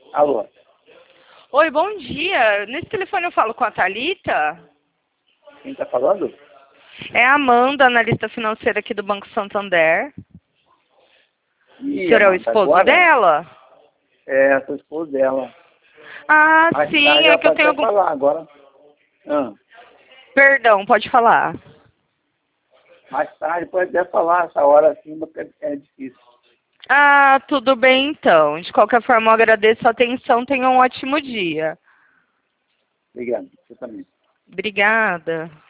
Alô? Oi, bom dia. Nesse telefone eu falo com a Thalita? Quem tá falando? É a Amanda, analista financeira aqui do Banco Santander. O senhor é o Amanda, esposo agora? dela? É, sou esposo dela. Ah, Mais sim, tarde é ela que eu pode tenho até algum... falar agora. Perdão, pode falar. Mais tarde pode até falar, essa hora assim é difícil. Ah, tudo bem então. De qualquer forma, eu agradeço a atenção. Tenha um ótimo dia. Obrigado, você também. Obrigada.